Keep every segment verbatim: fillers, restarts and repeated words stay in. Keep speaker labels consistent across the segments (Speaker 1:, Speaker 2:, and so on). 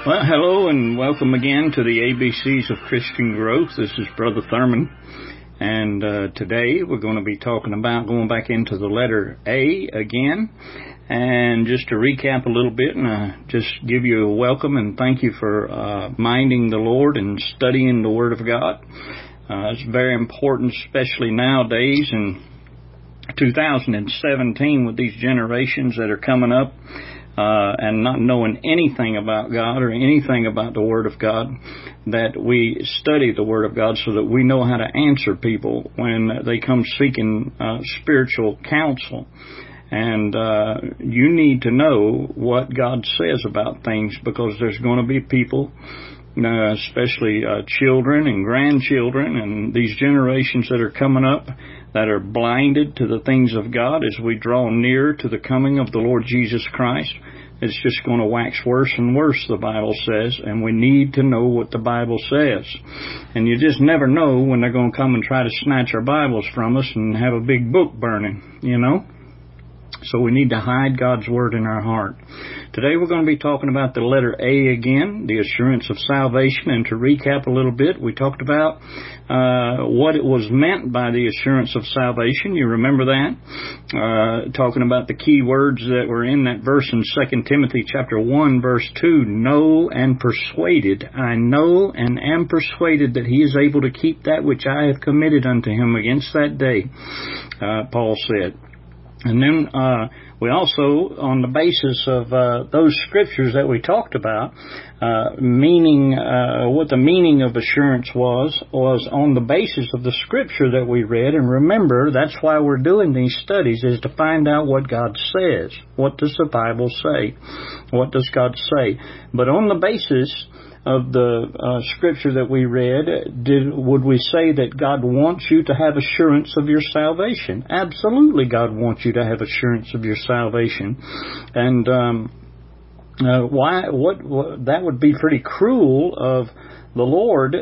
Speaker 1: Well, hello and welcome again to the A B Cs of Christian Growth. This is Brother Thurman, and uh, today we're going to be talking about going back into the letter A again. And just to recap a little bit and uh, just give you a welcome and thank you for uh, minding the Lord and studying the Word of God. Uh, it's very important, especially nowadays in two thousand seventeen with these generations that are coming up. Uh, and not knowing anything about God or anything about the Word of God, that we study the Word of God so that we know how to answer people when they come seeking uh, spiritual counsel. And uh, you need to know what God says about things, because there's going to be people, uh, especially uh, children and grandchildren and these generations that are coming up, that are blinded to the things of God as we draw near to the coming of the Lord Jesus Christ. It's just going to wax worse and worse, the Bible says, and we need to know what the Bible says. And you just never know when they're going to come and try to snatch our Bibles from us and have a big book burning, you know. So we need to hide God's Word in our heart. Today we're going to be talking about the letter A again, the assurance of salvation. And to recap a little bit, we talked about uh, what it was meant by the assurance of salvation. You remember that? Uh, talking about the key words that were in that verse in Second Timothy chapter one, verse two. Know and persuaded. I know and am persuaded that he is able to keep that which I have committed unto him against that day, uh, Paul said. And then uh, we also, on the basis of uh, those scriptures that we talked about, uh, meaning uh, what the meaning of assurance was, was on the basis of the scripture that we read. And remember, that's why we're doing these studies, is to find out what God says. What does the Bible say? What does God say? But on the basis of the uh, scripture that we read, did would we say that God wants you to have assurance of your salvation? Absolutely, God wants you to have assurance of your salvation. And um, uh, why? What, what? That would be pretty cruel of the Lord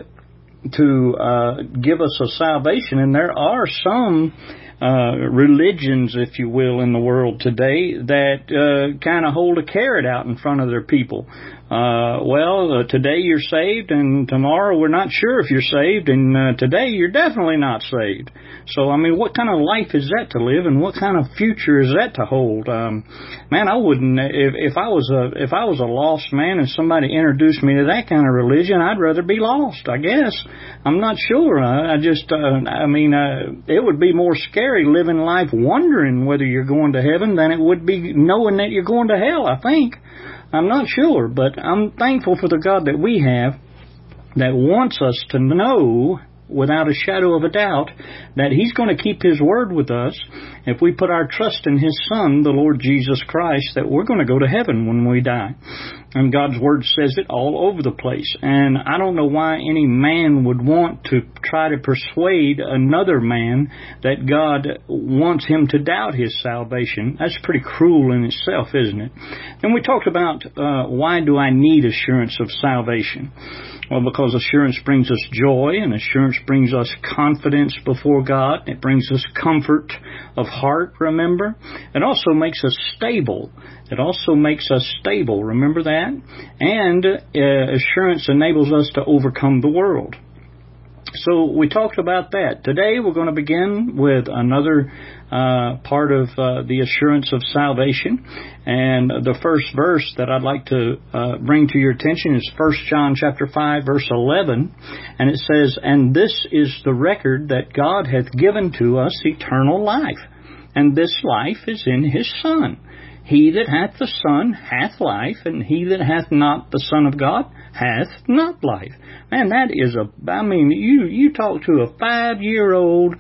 Speaker 1: to uh, give us a salvation. And there are some Uh, religions, if you will, in the world today that uh, kind of hold a carrot out in front of their people. Uh, well, uh, today you're saved, and tomorrow we're not sure if you're saved, and uh, today you're definitely not saved. So, I mean, what kind of life is that to live, and what kind of future is that to hold? Um, man, I wouldn't. If, if I was a if I was a lost man and somebody introduced me to that kind of religion, I'd rather be lost. I guess I'm not sure. I, I just, uh, I mean, uh, it would be more scary living life wondering whether you're going to heaven than it would be knowing that you're going to hell, I think. I'm not sure, but I'm thankful for the God that we have that wants us to know without a shadow of a doubt that He's going to keep His word with us if we put our trust in His Son, the Lord Jesus Christ, that we're going to go to heaven when we die. And God's Word says it all over the place. And I don't know why any man would want to try to persuade another man that God wants him to doubt his salvation. That's pretty cruel in itself, isn't it? And we talked about uh, why do I need assurance of salvation? Well, because assurance brings us joy, and assurance brings us confidence before God. It brings us comfort of heart, remember? It also makes us stable. It also makes us stable, remember that? And uh, assurance enables us to overcome the world. So we talked about that. Today we're going to begin with another uh, part of uh, the assurance of salvation. And the first verse that I'd like to uh, bring to your attention is First John chapter five, verse eleven. And it says, "And this is the record that God hath given to us eternal life. And this life is in His Son. He that hath the Son hath life, and he that hath not the Son of God hath not life." Man, that is a, I mean, you, you talk to a five-year-old,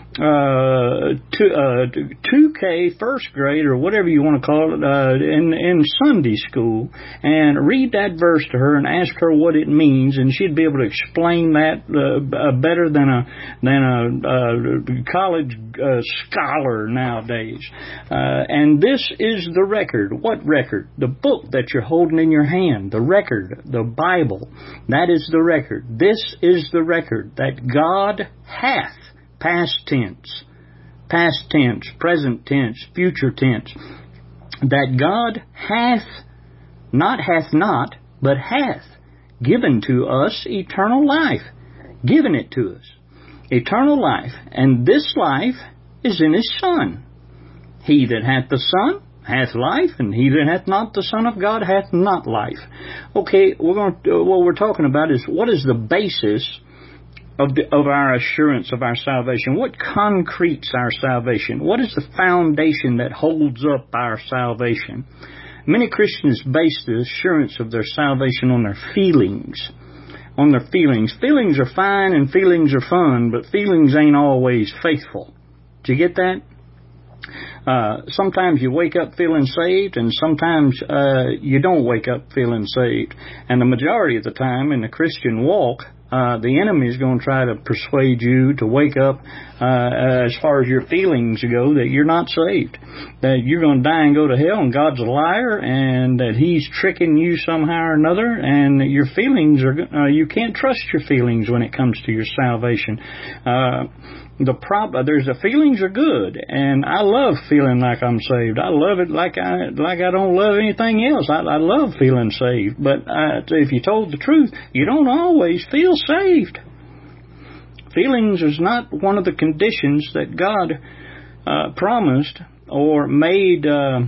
Speaker 1: uh, two, uh, two K first grade or whatever you want to call it, uh, in, in Sunday school, and read that verse to her and ask her what it means, and she'd be able to explain that, uh, better than a, than a, uh, college, uh, scholar nowadays. Uh, and this is the record. What record? The book that you're holding in your hand. The record. The Bible. That is the record. This is the record that God hath, past tense, past tense, present tense, future tense, that God hath, not hath not, but hath given to us eternal life. Given it to us. Eternal life. And this life is in His Son. He that hath the Son hath life, and he that hath not the Son of God hath not life. Okay, we're going to, what we're talking about is what is the basis of the, of our assurance of our salvation? What concretes our salvation? What is the foundation that holds up our salvation? Many Christians base the assurance of their salvation on their feelings. On their feelings. Feelings are fine and feelings are fun, but feelings ain't always faithful. Did you get that? Uh, sometimes you wake up feeling saved, and sometimes uh, you don't wake up feeling saved. And the majority of the time in the Christian walk, uh, the enemy is going to try to persuade you to wake up, uh, as far as your feelings go, that you're not saved, that you're going to die and go to hell, and God's a liar, and that He's tricking you somehow or another, and that your feelings are, uh, you can't trust your feelings when it comes to your salvation. Uh, The prob- there's the feelings are good, and I love feeling like I'm saved. I love it like I like I don't love anything else. I, I love feeling saved, but uh, if you told the truth, you don't always feel saved. Feelings is not one of the conditions that God uh, promised or made uh,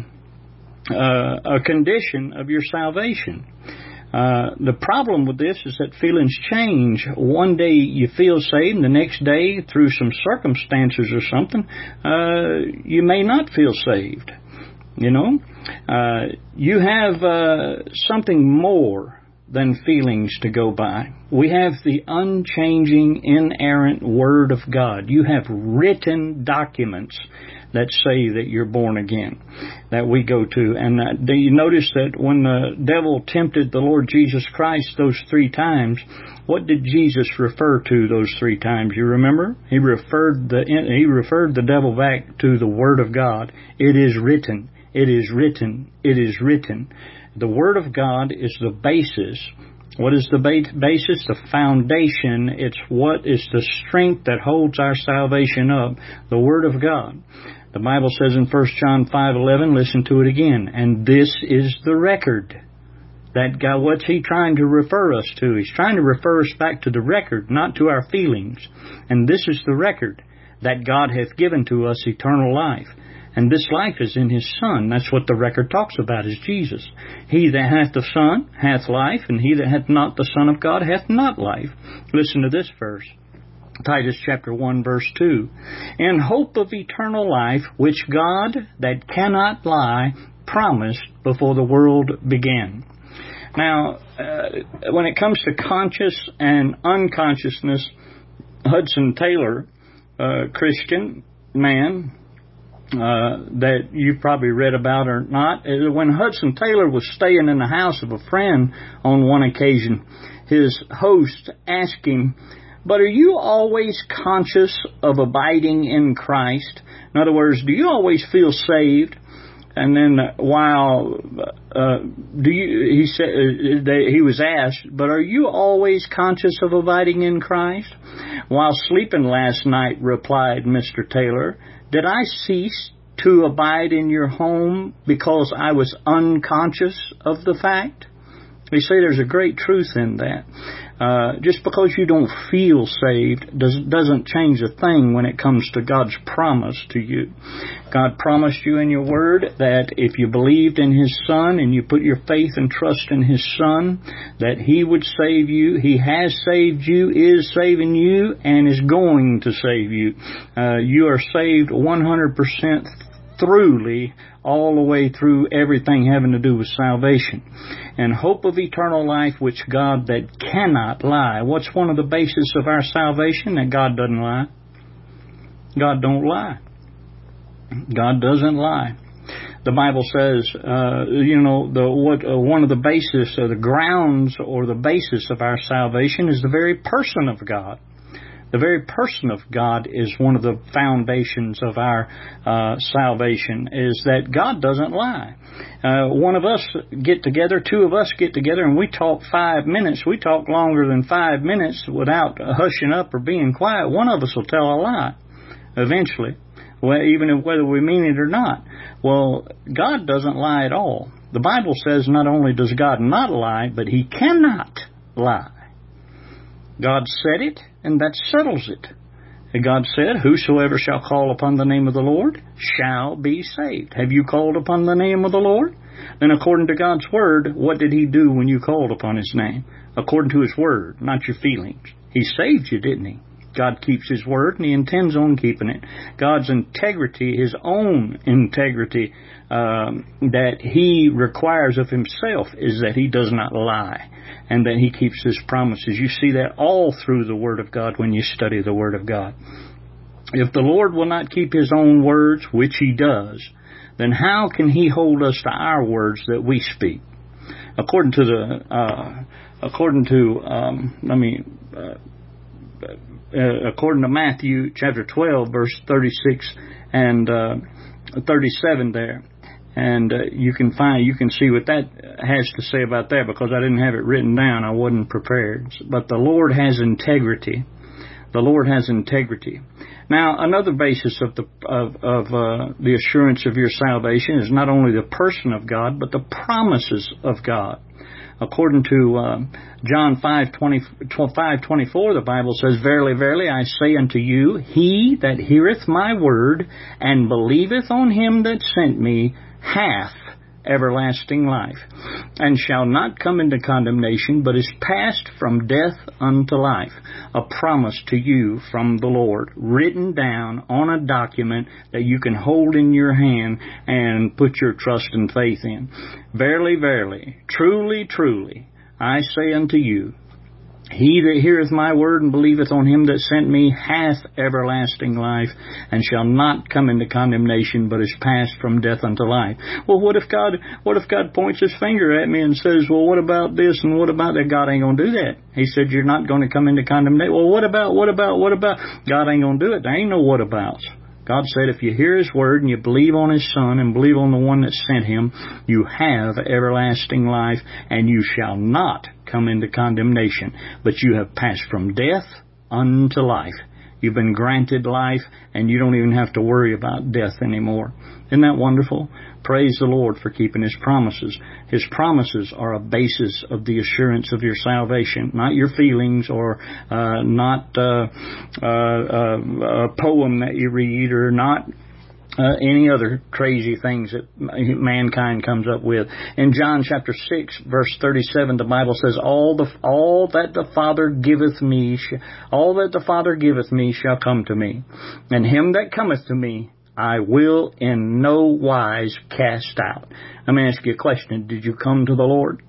Speaker 1: uh, a condition of your salvation. Uh, the problem with this is that feelings change. One day you feel saved, and the next day, through some circumstances or something, uh, you may not feel saved. You know, uh, you have uh, something more than feelings to go by. We have the unchanging, inerrant Word of God. You have written documents that say that you're born again, that we go to. And uh, do you notice that when the devil tempted the Lord Jesus Christ those three times, what did Jesus refer to those three times? You remember? He referred the he referred the devil back to the Word of God. It is written. It is written. It is written. The Word of God is the basis. What is the basis? The foundation. It's what is the strength that holds our salvation up. The Word of God. The Bible says in First John five eleven, listen to it again, and this is the record. That God, what's He trying to refer us to? He's trying to refer us back to the record, not to our feelings. And this is the record, that God hath given to us eternal life. And this life is in His Son. That's what the record talks about, is Jesus. He that hath the Son hath life, and he that hath not the Son of God hath not life. Listen to this verse. Titus chapter one verse two. In hope of eternal life, which God, that cannot lie, promised before the world began. Now, uh, when it comes to conscious and unconsciousness, Hudson Taylor, uh, Christian man, Uh, that you've probably read about or not. When Hudson Taylor was staying in the house of a friend on one occasion, his host asked him, but are you always conscious of abiding in Christ? In other words, do you always feel saved? And then while uh, do you, he said, uh, they, he was asked, but are you always conscious of abiding in Christ? While sleeping last night, replied Mister Taylor, did I cease to abide in your home because I was unconscious of the fact? You see, there's a great truth in that. Uh, just because you don't feel saved does, doesn't change a thing when it comes to God's promise to you. God promised you in your Word that if you believed in His Son and you put your faith and trust in His Son, that He would save you. He has saved you, is saving you, and is going to save you. Uh, you are saved one hundred percent throughly, all the way through everything having to do with salvation. And hope of eternal life, which God that cannot lie. What's one of the bases of our salvation? That God doesn't lie. God don't lie. God doesn't lie. The Bible says, uh, you know, the what uh, one of the basis, or the grounds, or the basis of our salvation is the very person of God. The very person of God is one of the foundations of our uh, salvation, is that God doesn't lie. Uh, one of us get together, two of us get together, and we talk five minutes. We talk longer than five minutes without hushing up or being quiet. One of us will tell a lie eventually, well, even if whether we mean it or not. Well, God doesn't lie at all. The Bible says not only does God not lie, but He cannot lie. God said it, and that settles it. And God said, whosoever shall call upon the name of the Lord shall be saved. Have you called upon the name of the Lord? Then according to God's Word, what did He do when you called upon His name? According to His Word, not your feelings. He saved you, didn't He? God keeps His Word, and He intends on keeping it. God's integrity, His own integrity um, that He requires of Himself is that He does not lie and that He keeps His promises. You see that all through the Word of God when you study the Word of God. If the Lord will not keep His own words, which He does, then how can He hold us to our words that we speak? According to the, uh, according to, um, let me, uh, Uh, according to Matthew chapter twelve, verse thirty-six and uh, thirty-seven there. And uh, you can find, you can see what that has to say about that, because I didn't have it written down. I wasn't prepared. But the Lord has integrity. The Lord has integrity. Now, another basis of the of, of uh, the assurance of your salvation is not only the person of God, but the promises of God. According to uh, John five twenty-four, the Bible says, Verily, verily, I say unto you, he that heareth my word, and believeth on him that sent me, hath everlasting life, and shall not come into condemnation, but is passed from death unto life. A promise to you from the Lord, written down on a document that you can hold in your hand and put your trust and faith in. Verily, verily, truly, truly, I say unto you, he that heareth my word and believeth on him that sent me hath everlasting life, and shall not come into condemnation, but is passed from death unto life. Well, what if God, what if God points His finger at me and says, well, what about this and what about that? God ain't going to do that. He said, you're not going to come into condemnation. Well, what about, what about, what about? God ain't going to do it. There ain't no what abouts. God said, if you hear His word and you believe on His Son and believe on the one that sent Him, you have everlasting life, and you shall not come into condemnation, but you have passed from death unto life. You've been granted life, and you don't even have to worry about death anymore. Isn't that wonderful? Praise the Lord for keeping His promises. His promises are a basis of the assurance of your salvation, not your feelings, or uh, not uh, uh, uh, a poem that you read, or not Uh, any other crazy things that mankind comes up with. In John chapter six, verse thirty-seven, the Bible says, All the all that the Father giveth me, sh- all that the Father giveth me shall come to me, and him that cometh to me I will in no wise cast out. Let me ask you a question. Did you come to the Lord?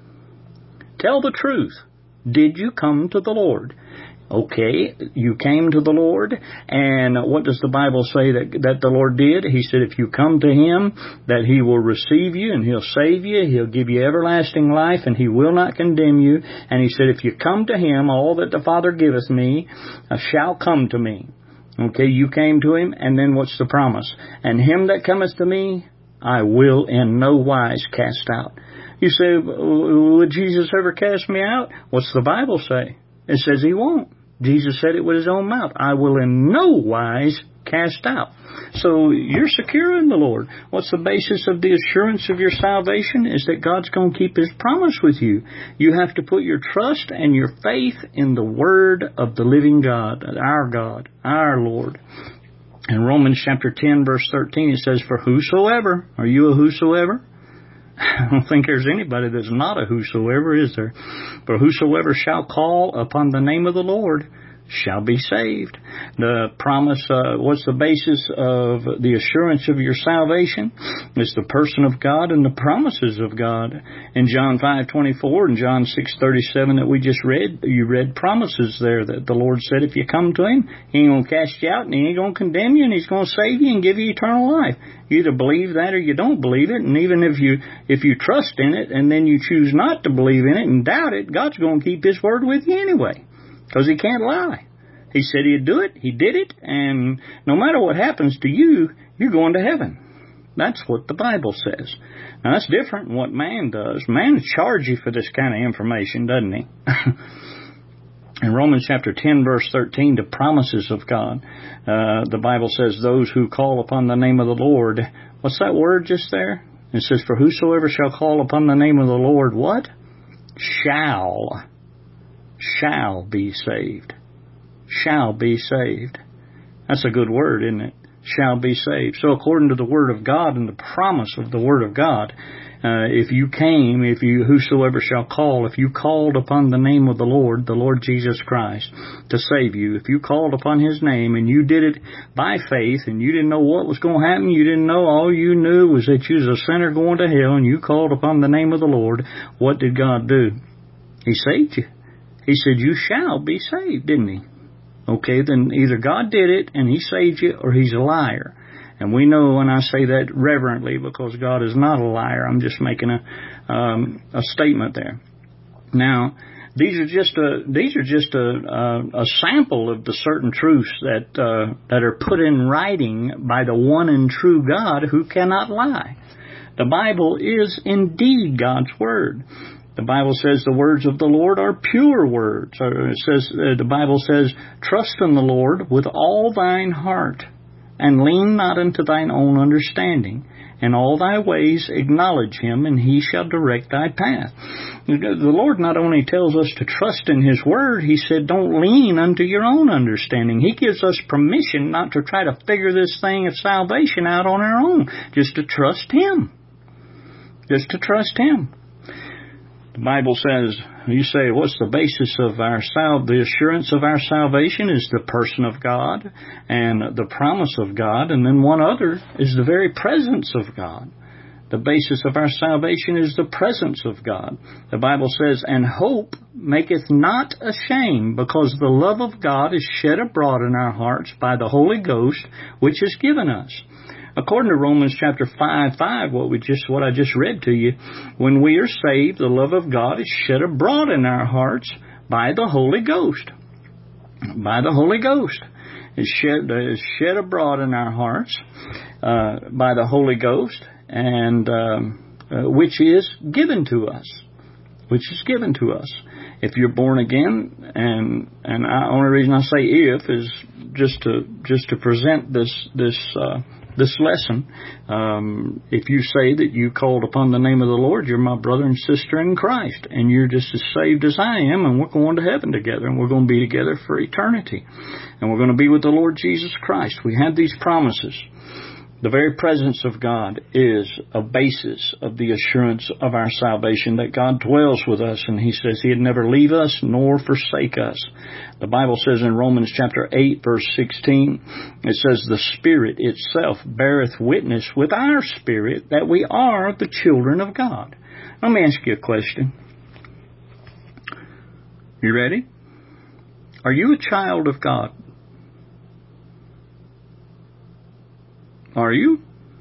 Speaker 1: Tell the truth. Did you come to the Lord? Okay, you came to the Lord, and what does the Bible say that, that the Lord did? He said if you come to Him, that He will receive you, and He'll save you, He'll give you everlasting life, and He will not condemn you. And He said if you come to Him, all that the Father giveth me uh, shall come to me. Okay, you came to Him, and then what's the promise? And him that cometh to me, I will in no wise cast out. You say, would Jesus ever cast me out? What's the Bible say? It says He won't. Jesus said it with His own mouth. I will in no wise cast out. So you're secure in the Lord. What's the basis of the assurance of your salvation? Is that God's going to keep His promise with you. You have to put your trust and your faith in the Word of the living God, our God, our Lord. In Romans chapter ten, verse thirteen, it says, For whosoever, are you a whosoever? I don't think there's anybody that's not a whosoever, is there? For whosoever shall call upon the name of the Lord shall be saved. The promise, uh, what's the basis of the assurance of your salvation? It's the person of God and the promises of God. In John five twenty-four and John six thirty-seven that we just read, you read promises there that the Lord said if you come to Him, He ain't going to cast you out, and He ain't going to condemn you, and He's going to save you and give you eternal life. You either believe that or you don't believe it, and even if you if you trust in it and then you choose not to believe in it and doubt it, God's going to keep His word with you anyway, because He can't lie. He said He'd do it. He did it. And no matter what happens to you, you're going to heaven. That's what the Bible says. Now, that's different than what man does. Man charges you for this kind of information, doesn't he? In Romans chapter ten, verse thirteen, the promises of God, uh, the Bible says, those who call upon the name of the Lord, what's that word just there? It says, for whosoever shall call upon the name of the Lord, what? Shall. Shall be saved. Shall be saved. That's a good word, isn't it? Shall be saved. So according to the Word of God and the promise of the Word of God, uh, if you came, if you, whosoever shall call, if you called upon the name of the Lord, the Lord Jesus Christ, to save you, if you called upon His name and you did it by faith and you didn't know what was going to happen, you didn't know, all you knew was that you was a sinner going to hell and you called upon the name of the Lord, what did God do? He saved you. He said, you shall be saved, didn't He? Okay, then either God did it and He saved you, or He's a liar. And we know when I say that reverently, because God is not a liar. I'm just making a um, a statement there. Now, these are just a these are just a a, a sample of the certain truths that uh, that are put in writing by the one and true God who cannot lie. The Bible is indeed God's Word. The Bible says the words of the Lord are pure words. Or it says uh, the Bible says, trust in the Lord with all thine heart, and lean not unto thine own understanding. In all thy ways acknowledge Him, and He shall direct thy path. The Lord not only tells us to trust in His Word, He said don't lean unto your own understanding. He gives us permission not to try to figure this thing of salvation out on our own, just to trust Him. Just to trust Him. The Bible says, you say, what's the basis of our sal- the assurance of our salvation is the person of God and the promise of God, and then one other is the very presence of God. The basis of our salvation is the presence of God. The Bible says, and hope maketh not ashamed, because the love of God is shed abroad in our hearts by the Holy Ghost, which is given us. According to Romans chapter five, five, what we just, what I just read to you, when we are saved, the love of God is shed abroad in our hearts by the Holy Ghost. By the Holy Ghost. It's shed, it's shed abroad in our hearts uh, by the Holy Ghost, and um, uh, which is given to us. Which is given to us. If you're born again, and and the only reason I say if is just to just to present this this uh, this lesson. Um, if you say that you called upon the name of the Lord, you're my brother and sister in Christ, and you're just as saved as I am, and we're going to heaven together, and we're going to be together for eternity, and we're going to be with the Lord Jesus Christ. We have these promises. The very presence of God is a basis of the assurance of our salvation, that God dwells with us, and He says He'd never leave us nor forsake us. The Bible says in Romans chapter eight, verse sixteen, it says, the Spirit itself beareth witness with our spirit that we are the children of God. Let me ask you a question. You ready? Are you a child of God? Are you?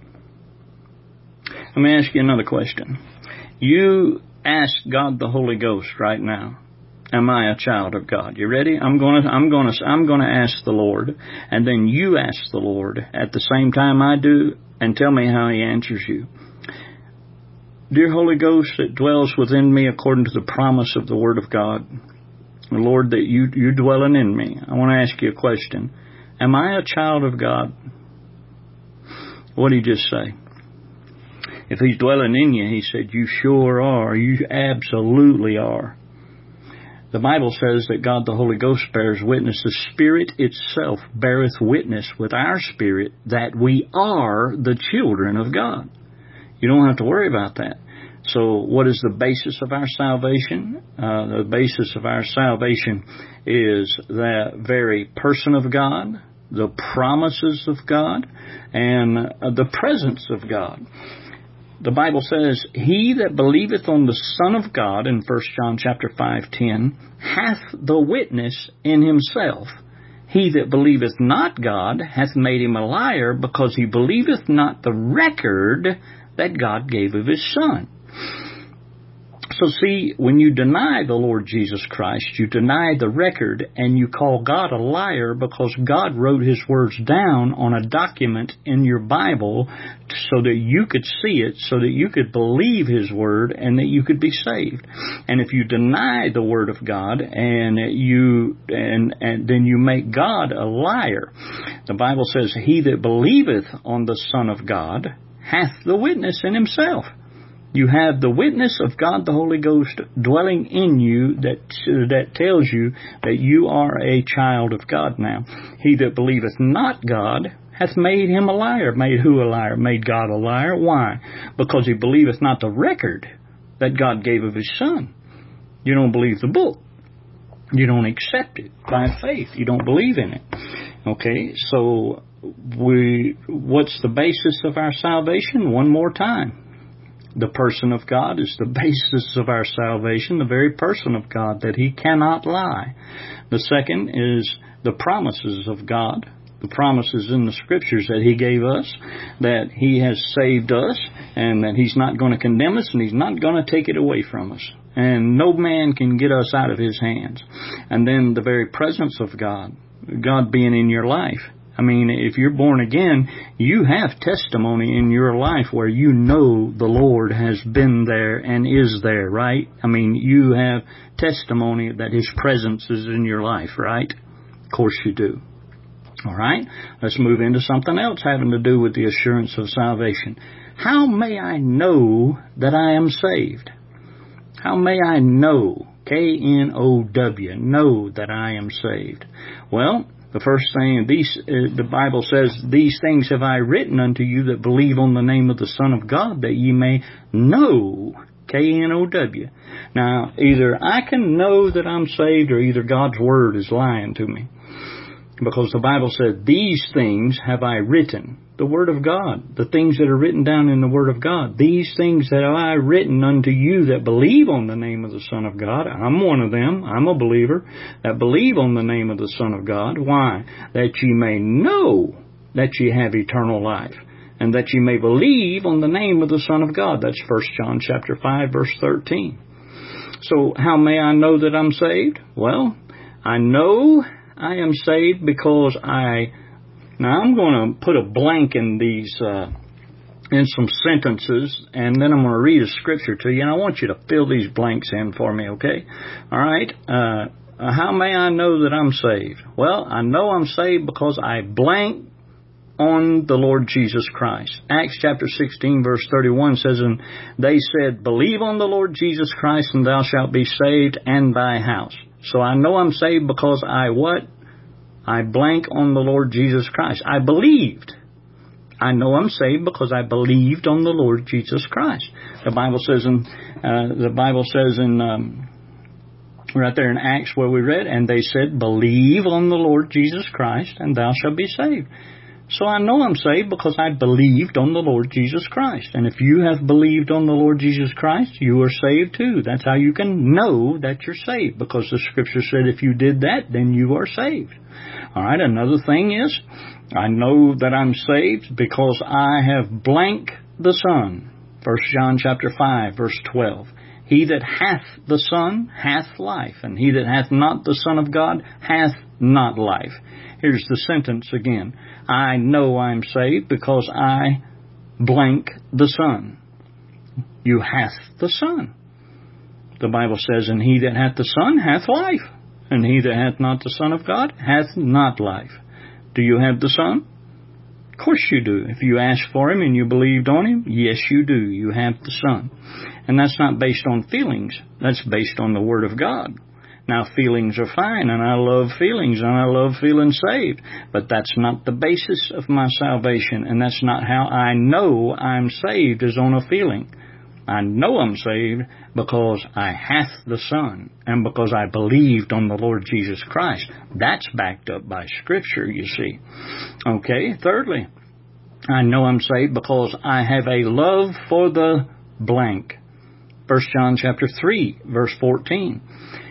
Speaker 1: Let me ask you another question. You ask God the Holy Ghost right now, am I a child of God? You ready? I'm going to I'm going to I'm going to ask the Lord, and then you ask the Lord at the same time I do, and tell me how He answers you. Dear Holy Ghost that dwells within me according to the promise of the Word of God, Lord, that you you're dwelling in me. I want to ask you a question. Am I a child of God? What did He just say? If He's dwelling in you, He said, you sure are. You absolutely are. The Bible says that God the Holy Ghost bears witness. The Spirit itself beareth witness with our spirit that we are the children of God. You don't have to worry about that. So what is the basis of our salvation? Uh, the basis of our salvation is that very person of God, the promises of God, and uh, the presence of God. The Bible says, he that believeth on the Son of God, in First John chapter five, ten, hath the witness in himself. He that believeth not God hath made him a liar, because he believeth not the record that God gave of His Son. So see, when you deny the Lord Jesus Christ, you deny the record, and you call God a liar, because God wrote His words down on a document in your Bible so that you could see it, so that you could believe His Word, and that you could be saved. And if you deny the Word of God, and you and, and then you make God a liar. The Bible says, he that believeth on the Son of God hath the witness in himself. You have the witness of God the Holy Ghost dwelling in you that that tells you that you are a child of God now. He that believeth not God hath made him a liar. Made who a liar? Made God a liar. Why? Because he believeth not the record that God gave of his Son. You don't believe the book. You don't accept it by faith. You don't believe in it. Okay, so we, what's the basis of our salvation? One more time. The person of God is the basis of our salvation, the very person of God, that he cannot lie. The second is the promises of God, the promises in the Scriptures that he gave us, that he has saved us, and that he's not going to condemn us, and he's not going to take it away from us. And no man can get us out of his hands. And then the very presence of God, God being in your life. I mean, if you're born again, you have testimony in your life where you know the Lord has been there and is there, right? I mean, you have testimony that his presence is in your life, right? Of course you do. All right, let's move into something else having to do with the assurance of salvation. How may I know that I am saved? How may I know, K N O W, know that I am saved? Well, the first thing, these, uh, the Bible says, these things have I written unto you that believe on the name of the Son of God, that ye may know, K N O W. Now, either I can know that I'm saved, or either God's Word is lying to me. Because the Bible said, these things have I written. The Word of God, the things that are written down in the Word of God. These things that have I written unto you that believe on the name of the Son of God. I'm one of them. I'm a believer that believe on the name of the Son of God. Why? That ye may know that ye have eternal life, and that ye may believe on the name of the Son of God. That's First John chapter five, verse thirteen. So how may I know that I'm saved? Well, I know I am saved because I... Now, I'm going to put a blank in these, uh, in some sentences, and then I'm going to read a scripture to you, and I want you to fill these blanks in for me, okay? All right? Uh, how may I know that I'm saved? Well, I know I'm saved because I blank on the Lord Jesus Christ. Acts chapter sixteen, verse thirty-one says, and they said, believe on the Lord Jesus Christ, and thou shalt be saved, and thy house. So I know I'm saved because I what? I blank on the Lord Jesus Christ. I believed. I know I'm saved because I believed on the Lord Jesus Christ. The Bible says in uh, the Bible says in um, right there in Acts where we read, and they said, believe on the Lord Jesus Christ, and thou shalt be saved. So I know I'm saved because I believed on the Lord Jesus Christ. And if you have believed on the Lord Jesus Christ, you are saved too. That's how you can know that you're saved, because the Scripture said if you did that, then you are saved. All right, another thing is, I know that I'm saved because I have blank the Son. First John chapter five, verse twelve. He that hath the Son hath life, and he that hath not the Son of God hath not life. Here's the sentence again. I know I'm saved because I blank the Son. You hath the Son. The Bible says, and he that hath the Son hath life, and he that hath not the Son of God hath not life. Do you have the Son? Of course you do. If you asked for him and you believed on him, yes you do. You have the Son. And that's not based on feelings. That's based on the Word of God. Now, feelings are fine, and I love feelings, and I love feeling saved. But that's not the basis of my salvation, and that's not how I know I'm saved, is on a feeling. I know I'm saved because I hath the Son, and because I believed on the Lord Jesus Christ. That's backed up by Scripture, you see. Okay, thirdly, I know I'm saved because I have a love for the blank. First John chapter three, verse fourteen.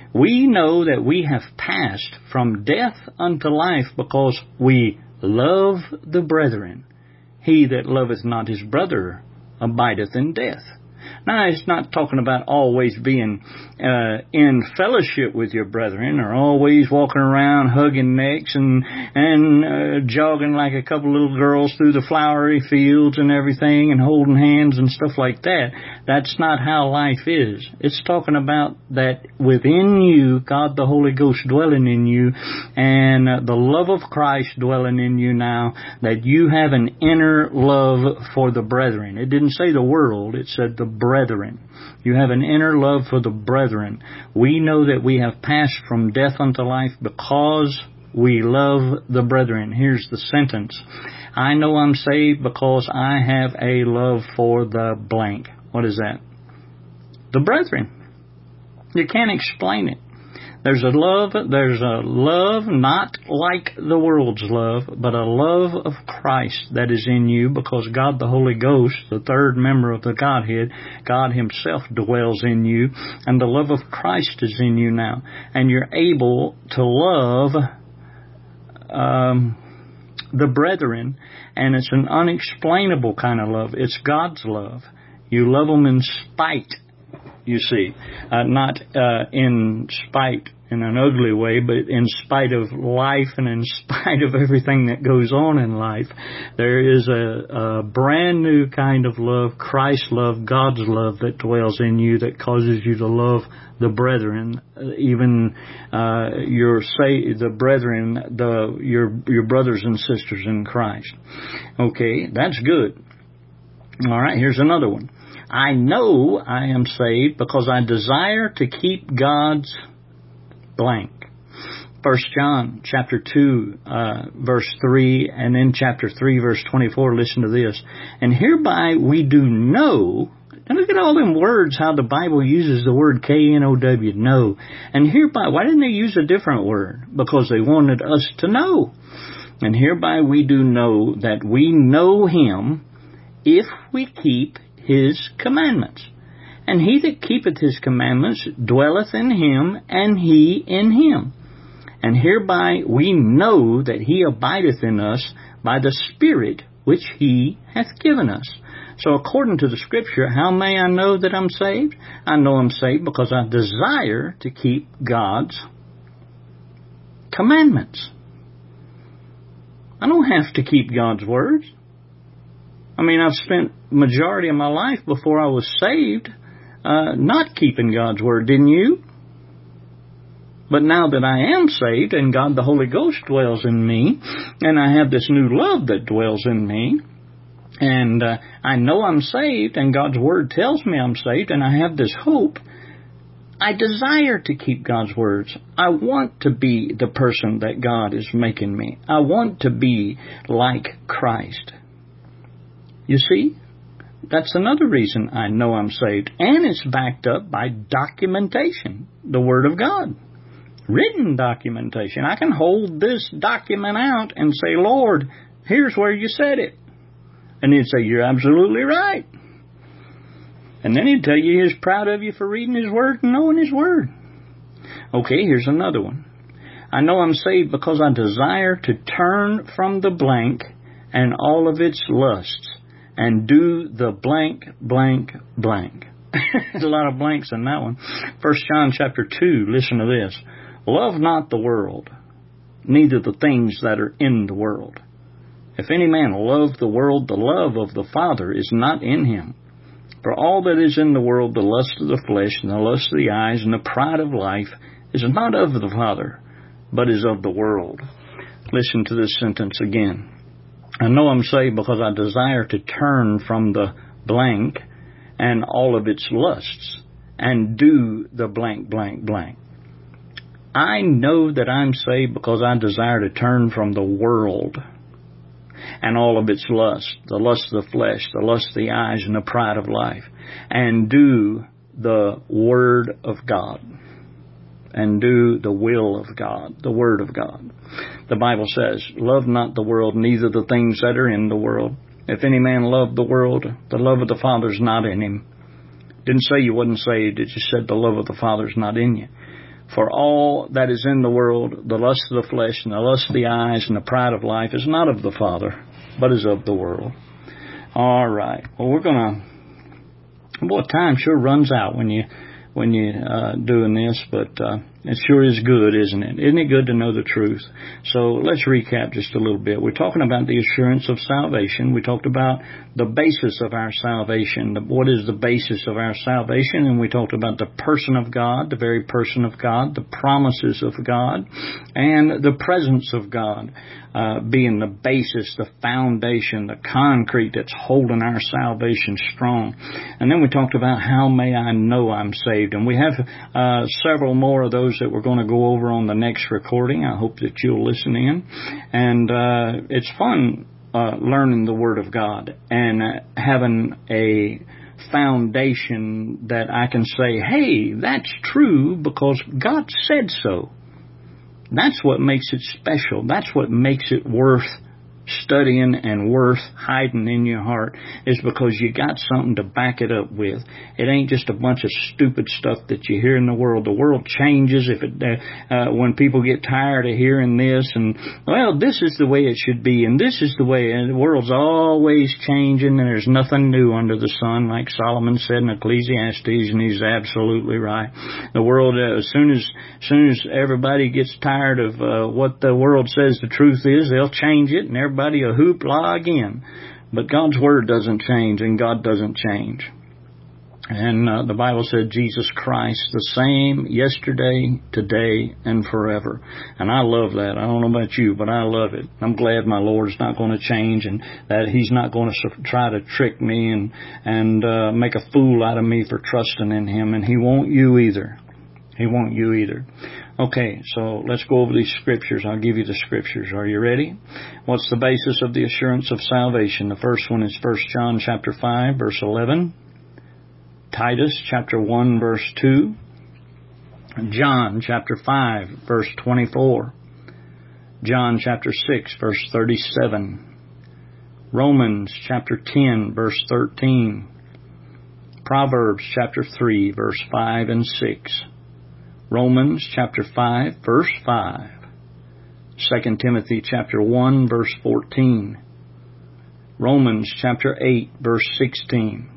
Speaker 1: We know that we have passed from death unto life because we love the brethren. He that loveth not his brother abideth in death. Now, it's not talking about always being uh, in fellowship with your brethren, or always walking around hugging necks and and uh, jogging like a couple little girls through the flowery fields and everything, and holding hands and stuff like that. That's not how life is. It's talking about that within you, God the Holy Ghost dwelling in you, and uh, the love of Christ dwelling in you now, that you have an inner love for the brethren. It didn't say the world, it said the brethren. You have an inner love for the brethren. We know that we have passed from death unto life because we love the brethren. Here's the sentence. I know I'm saved because I have a love for the blank. What is that? The brethren. You can't explain it. There's a love, there's a love not like the world's love, but a love of Christ that is in you, because God the Holy Ghost, the third member of the Godhead, God Himself dwells in you, and the love of Christ is in you now. And you're able to love um, the brethren, and it's an unexplainable kind of love. It's God's love. You love them in spite, you see, uh, not uh, in spite in an ugly way, but in spite of life and in spite of everything that goes on in life. There is a, a brand new kind of love, Christ's love, God's love that dwells in you, that causes you to love the brethren, even uh, your say the brethren, the your your brothers and sisters in Christ. Okay, that's good. All right, here's another one. I know I am saved because I desire to keep God's blank. First John chapter two, uh, verse three, and then chapter three, verse twenty-four. Listen to this. And hereby we do know. And look at all them words, how the Bible uses the word K N O W, know. And hereby, why didn't they use a different word? Because they wanted us to know. And hereby we do know that we know Him if we keep His commandments. And he that keepeth His commandments dwelleth in Him, and He in him. And hereby we know that He abideth in us by the Spirit which He hath given us. So according to the Scripture, how may I know that I'm saved? I know I'm saved because I desire to keep God's commandments. I don't have to keep God's words. I mean, I've spent majority of my life before I was saved uh, not keeping God's word, didn't you? But now that I am saved and God the Holy Ghost dwells in me, and I have this new love that dwells in me, and uh, I know I'm saved, and God's word tells me I'm saved, and I have this hope, I desire to keep God's words. I want to be the person that God is making me. I want to be like Christ. You see, that's another reason I know I'm saved. And it's backed up by documentation, the Word of God. Written documentation. I can hold this document out and say, Lord, here's where you said it. And He'd say, you're absolutely right. And then He'd tell you He's proud of you for reading His Word and knowing His Word. Okay, here's another one. I know I'm saved because I desire to turn from the blank and all of its lusts, and do the blank, blank, blank. There's a lot of blanks in that one. First John chapter two, listen to this. Love not the world, neither the things that are in the world. If any man love the world, the love of the Father is not in him. For all that is in the world, the lust of the flesh, and the lust of the eyes, and the pride of life, is not of the Father, but is of the world. Listen to this sentence again. I know I'm saved because I desire to turn from the blank and all of its lusts and do the blank, blank, blank. I know that I'm saved because I desire to turn from the world and all of its lust, the lust of the flesh, the lust of the eyes, and the pride of life, and do the Word of God. And do the will of God, the Word of God. The Bible says, love not the world, neither the things that are in the world. If any man love the world, the love of the Father is not in him. Didn't say you wasn't saved, it just said the love of the Father is not in you. For all that is in the world, the lust of the flesh, and the lust of the eyes, and the pride of life is not of the Father, but is of the world. All right. Well, we're going Boy, time sure runs out when you when you uh, doing this, but uh, it sure is good, isn't it? Isn't it good to know the truth? So let's recap just a little bit. We're talking about the assurance of salvation. We talked about the basis of our salvation. What is the basis of our salvation? And we talked about the person of God, the very person of God, the promises of God, and the presence of God uh, being the basis, the foundation, the concrete that's holding our salvation strong. And then we talked about how may I know I'm saved. And we have uh, several more of those that we're going to go over on the next recording. I hope that you'll listen in. And uh, it's fun uh, learning the Word of God and uh, having a foundation that I can say, hey, that's true because God said so. That's what makes it special. That's what makes it worth studying and worth hiding in your heart, is because you got something to back it up with. It ain't just a bunch of stupid stuff that you hear in the world. The world changes if it uh, uh, when people get tired of hearing this and, well, this is the way it should be and this is the way, and the world's always changing and there's nothing new under the sun, like Solomon said in Ecclesiastes, and he's absolutely right. The world, uh, as soon as as soon as everybody gets tired of uh, what the world says the truth is, they'll change it and everybody Everybody a hoopla again. But God's Word doesn't change, and God doesn't change. And uh, the Bible said Jesus Christ, the same yesterday, today, and forever. And I love that. I don't know about you, but I love it. I'm glad my Lord's not going to change and that He's not going to try to trick me and, and uh, make a fool out of me for trusting in Him. And He won't you either. He won't you either. Okay, so let's go over these scriptures. I'll give you the scriptures. Are you ready? What's the basis of the assurance of salvation? The first one is First John chapter five, verse eleven. Titus chapter one, verse two. John chapter five, verse twenty-four. John chapter six, verse thirty-seven. Romans chapter ten, verse thirteen. Proverbs chapter three, verse five and six. Romans chapter five, verse five. Second Timothy chapter one, verse fourteen. Romans chapter eight, verse sixteen.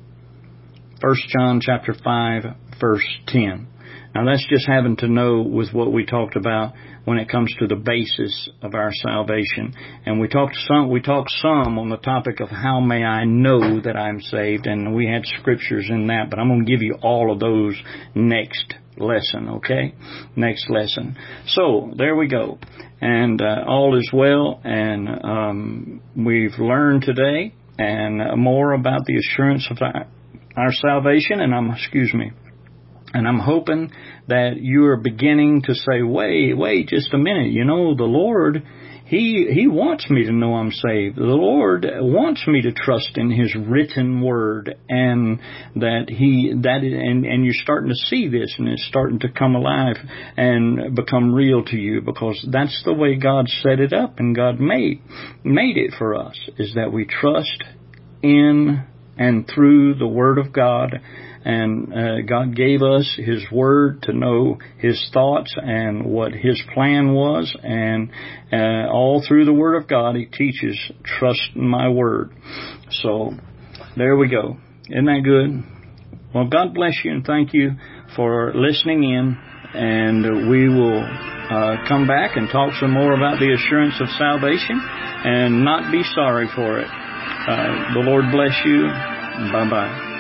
Speaker 1: First John chapter five, verse ten. Now that's just having to know with what we talked about when it comes to the basis of our salvation. And we talked some, we talked some on the topic of how may I know that I'm saved, and we had scriptures in that, but I'm going to give you all of those next lesson, okay? Next lesson. So, there we go. And uh, all is well, and um, we've learned today and uh, more about the assurance of our, our salvation, and I'm, excuse me, and I'm hoping that you are beginning to say, wait, wait just a minute, you know, the Lord, He He wants me to know I'm saved. The Lord wants me to trust in His written Word, and that He that and and you're starting to see this, and it's starting to come alive and become real to you, because that's the way God set it up, and God made made it for us, is that we trust in and through the Word of God. And uh, God gave us His Word to know His thoughts and what His plan was. And uh, all through the Word of God, He teaches, trust in my Word. So, there we go. Isn't that good? Well, God bless you and thank you for listening in. And we will uh, come back and talk some more about the assurance of salvation and not be sorry for it. Uh, the Lord bless you. Bye-bye.